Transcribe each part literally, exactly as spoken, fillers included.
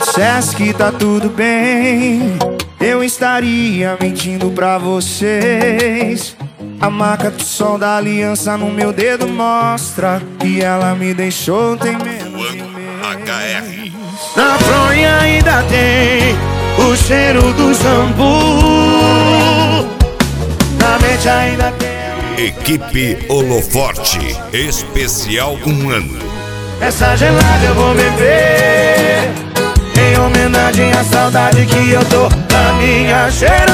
dissesse que tá tudo bem, eu estaria mentindo pra vocês. A marca do sol da aliança no meu dedo mostra que ela me deixou tem menos de H R. Na fronha ainda tem o cheiro do shampoo, na mente ainda tem. Equipe Holoforte, especial um ano. Essa gelada eu vou beber em homenagem à saudade que eu tô da minha cheirosa,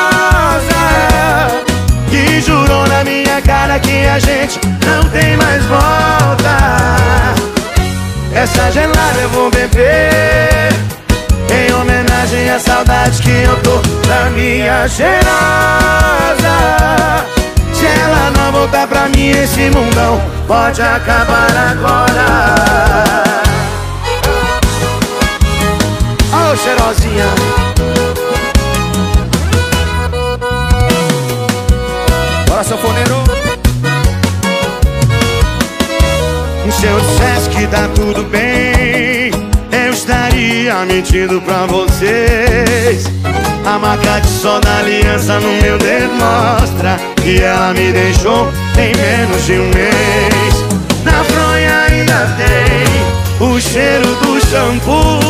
que jurou na minha cara que a gente não tem mais volta. Essa gelada eu vou beber em homenagem à saudade que eu tô da minha cheirosa. Se ela não voltar pra mim, esse mundão pode acabar agora. Ô, cheirosinha. Bora, sanfoneiro. Se eu dissesse que tá tudo bem, eu estaria mentindo pra vocês. A marca de sol da aliança no meu dedo mostra que ela me deixou em menos de um mês. Na fronha ainda tem o cheiro do shampoo.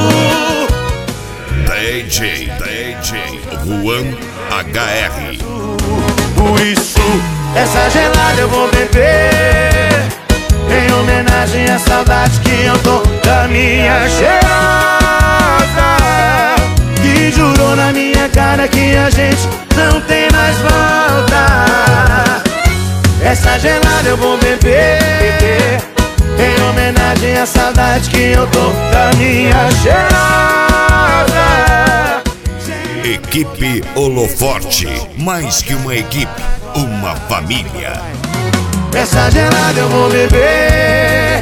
D J, D J Juan H R. Por isso, essa gelada eu vou beber em homenagem à saudade que eu tô da minha cheirosa, que jurou na minha cara que a gente não tem mais volta. Essa gelada eu vou beber em homenagem à saudade que eu tô da minha cheirosa. Equipe Holoforte, mais que uma equipe, uma família. Essa gelada eu vou beber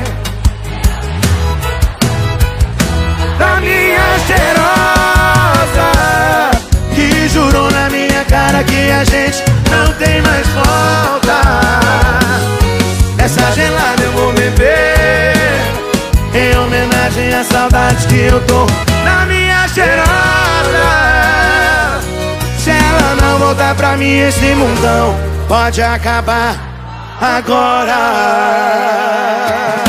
da minha cheirosa, que jurou na minha cara que a gente não tem mais volta. Essa gelada eu vou beber em homenagem à saudade que eu tô da minha cheirosa. Se ela não voltar pra mim, esse mundão pode acabar agora.